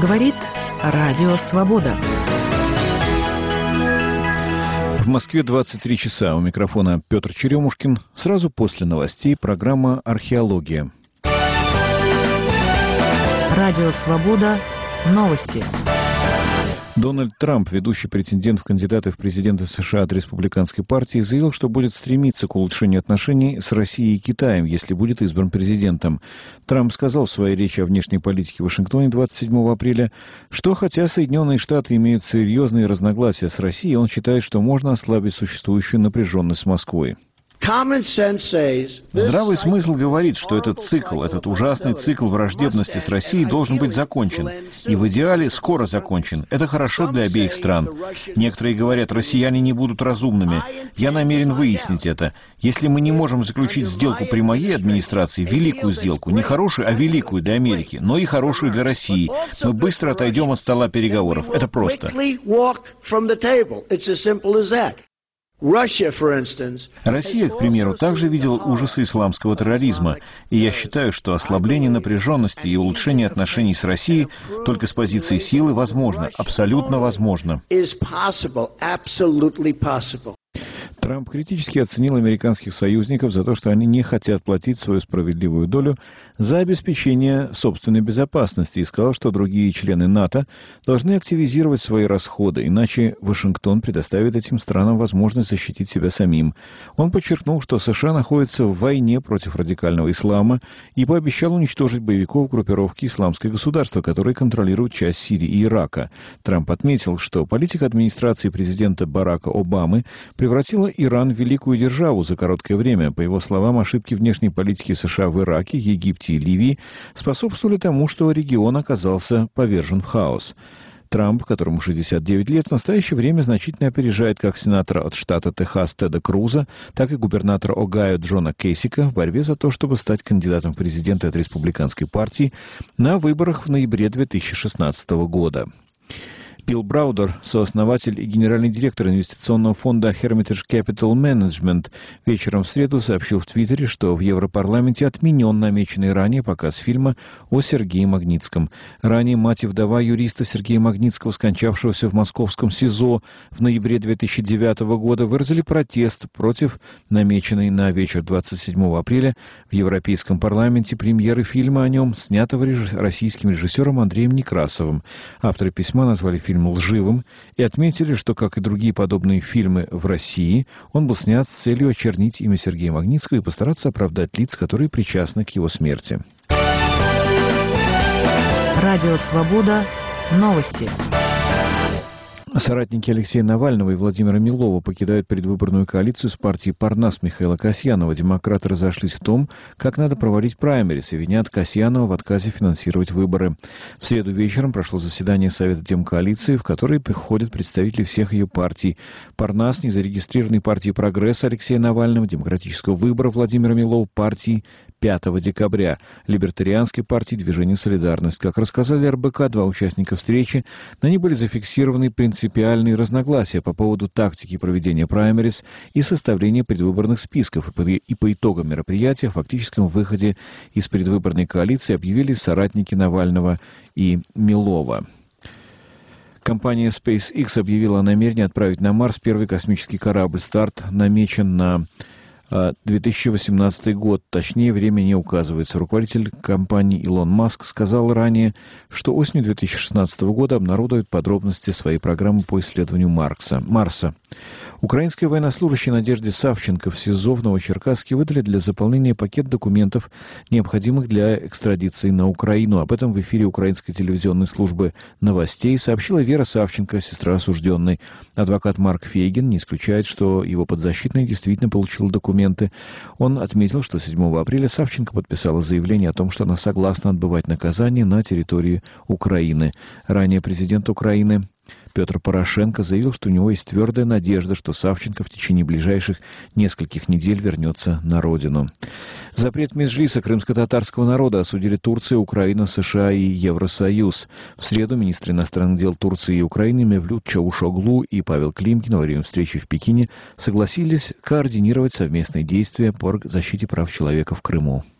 Говорит Радио Свобода. В Москве 23 часа. У микрофона Петр Черемушкин. Сразу после новостей программа «Археология». Радио Свобода. Новости. Дональд Трамп, ведущий претендент в кандидаты в президенты США от Республиканской партии, заявил, что будет стремиться к улучшению отношений с Россией и Китаем, если будет избран президентом. Трамп сказал в своей речи о внешней политике в Вашингтоне 27 апреля, что хотя Соединенные Штаты имеют серьезные разногласия с Россией, он считает, что можно ослабить существующую напряженность с Москвой. Здравый смысл говорит, что этот ужасный цикл враждебности с Россией должен быть закончен. И в идеале скоро закончен. Это хорошо для обеих стран. Некоторые говорят, россияне не будут разумными. Я намерен выяснить это. Если мы не можем заключить сделку при моей администрации, великую сделку, не хорошую, а великую для Америки, но и хорошую для России, мы быстро отойдем от стола переговоров. Это просто. Россия, к примеру, также видела ужасы исламского терроризма, и я считаю, что ослабление напряженности и улучшение отношений с Россией только с позиции силы возможно, абсолютно возможно. Трамп критически оценил американских союзников за то, что они не хотят платить свою справедливую долю за обеспечение собственной безопасности и сказал, что другие члены НАТО должны активизировать свои расходы, иначе Вашингтон предоставит этим странам возможность защитить себя самим. Он подчеркнул, что США находятся в войне против радикального ислама и пообещал уничтожить боевиков группировки «Исламское государство», которые контролируют часть Сирии и Ирака. Трамп отметил, что политика администрации президента Барака Обамы превратила Иран в великую державу за короткое время. По его словам, ошибки внешней политики США в Ираке, Египте и Ливии способствовали тому, что регион оказался повержен в хаос. Трамп, которому 69 лет, в настоящее время значительно опережает как сенатора от штата Техас Теда Круза, так и губернатора Огайо Джона Кэссика в борьбе за то, чтобы стать кандидатом в президенты от Республиканской партии на выборах в ноябре 2016 года. Билл Браудер, сооснователь и генеральный директор инвестиционного фонда Hermitage Capital Management, вечером в среду сообщил в Твиттере, что в Европарламенте отменен намеченный ранее показ фильма о Сергее Магнитском. Ранее мать и вдова юриста Сергея Магнитского, скончавшегося в московском СИЗО в ноябре 2009 года, выразили протест против намеченной на вечер 27 апреля в Европейском парламенте премьеры фильма о нем, снятого российским режиссером Андреем Некрасовым. Авторы письма назвали фильм лживым и отметили, что, как и другие подобные фильмы в России, он был снят с целью очернить имя Сергея Магнитского и постараться оправдать лиц, которые причастны к его смерти. Радио Свобода. Новости. Соратники Алексея Навального и Владимира Милова покидают предвыборную коалицию с партией «Парнас» Михаила Касьянова. Демократы разошлись в том, как надо проводить праймерис, и винят Касьянова в отказе финансировать выборы. В среду вечером прошло заседание Совета Демкоалиции, в который приходят представители всех ее партий. «Парнас», незарегистрированной партии «Прогресс» Алексея Навального, Демократического выбора Владимира Милова, партии 5 декабря, Либертарианской партии «Движение Солидарность». Как рассказали РБК, два участника встречи, на ней были зафиксированы принципиальные разногласия по поводу тактики проведения праймерис и составления предвыборных списков. И по итогам мероприятия, фактическом выходе из предвыборной коалиции объявили соратники Навального и Милова. Компания SpaceX объявила о намерении отправить на Марс первый космический корабль. Старт намечен на 2018 год, точнее, время не указывается. Руководитель компании Илон Маск сказал ранее, что осенью 2016 года обнародует подробности своей программы по исследованию Марса. Украинской военнослужащей Надежде Савченко в СИЗО в Новочеркасске выдали для заполнения пакет документов, необходимых для экстрадиции на Украину. Об этом в эфире украинской телевизионной службы новостей сообщила Вера Савченко, сестра осужденной. Адвокат Марк Фейгин не исключает, что его подзащитный действительно получил документы. Он отметил, что 7 апреля Савченко подписала заявление о том, что она согласна отбывать наказание на территории Украины. Ранее президент Украины Петр Порошенко заявил, что у него есть твердая надежда, что Савченко в течение ближайших нескольких недель вернется на родину. Запрет Меджлиса крымско-татарского народа осудили Турция, Украина, США и Евросоюз. В среду министры иностранных дел Турции и Украины Мевлют Чавушоглу и Павел Климкин во время встречи в Пекине согласились координировать совместные действия по защите прав человека в Крыму.